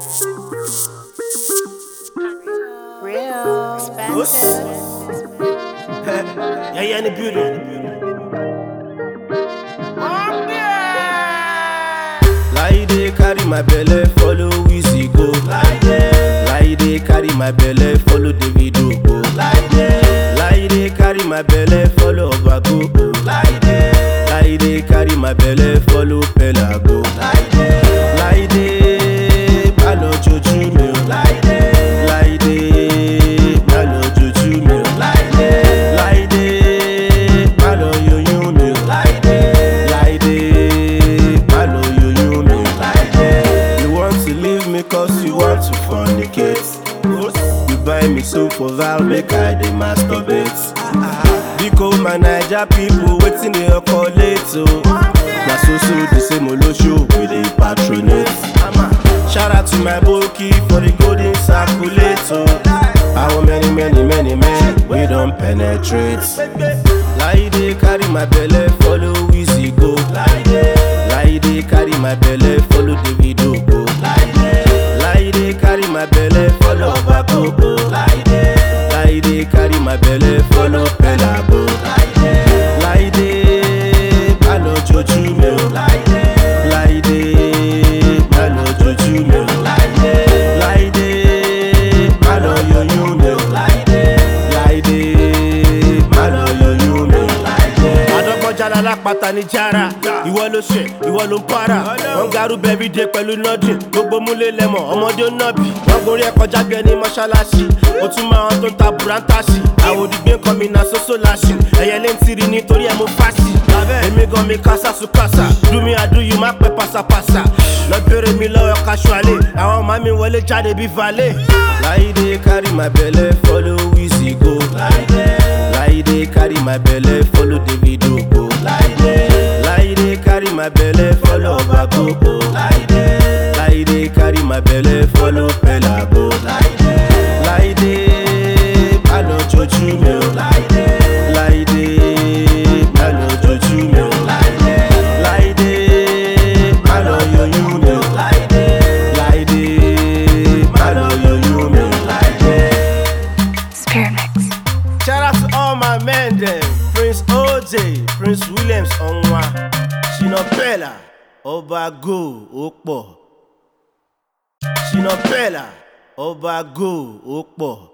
Real expensive. Yeah, in the building. Lie dey carry my belle, follow Wizzy go. Lie dey carry my belle, follow Davido go. Lie dey carry my belle, follow Obago go. Lie dey carry my belle, follow Pella go. Lie dey palo joju mi o. Lie dey palo joju mi o. Lie dey palo yoyun mi o. Lie dey palo yoyun mi o. You want to leave me cause you want to fornicate. You buy me soap for Val, make I dey masturbate. Because my Naija people waiting dey okolate o. Na so the same olosho we dey patronate. Shout out to my Boki for the golden circulator. How many men we don penetrate. Lie dey carry my belle, follow Wizzy go. Lie dey carry my belle, follow Davido go. Lie dey carry my belle, follow Obago go. Lie dey carry my belle, follow Pella go. Lie dey palo joju mi o. Lie dey palo joju mi o. Lie dey palo yoyun mi o. Lie dey palo yoyun mi o. Adọ́gbọ́njálá lápáta ní jára. Ìwọ ló ṣe, ìwọ ló ń para. Wọ́n garú bẹ́bí dé pẹ̀lú nọ́dìn. Gbogbo múlé lẹ́mọ̀, ọmọdé ó nọ́bì. Wọ́n gorí ẹ̀kọ́ jágbe ní mọ́ṣáláṣí. Ó tún máa wọn tó ń ta bùrántàṣì. Àwòdìgbé kan mi na sósó láṣì. Ẹ̀yẹ lé ń tiri nítorí ẹ̀ mú fásì. Èmi gan mi kásá sùkásà. Do me I do you má pẹ́ pásápásá. Lọ bèrè mi lọ́wọ́ casually. Àwọn màmí wọlé jáde bí valet. Lie dey carry my belle, follow Wizzy go. Lie dey carry my belle, follow Davido go. Lie dey carry my belle, follow Obago go. Lie dey carry my belle, follow Pella go. Lie dey palo joju mi o. Lie dey palo joju mi o. Lie dey palo yoyun mi o. Lie dey palo yoyun mi o. Spirit mix. Shout out to all my men them. Prince OJ, Prince Williams Onwa, Shina Pella, Obago Okpo. Shina Pella, Obago Okpo.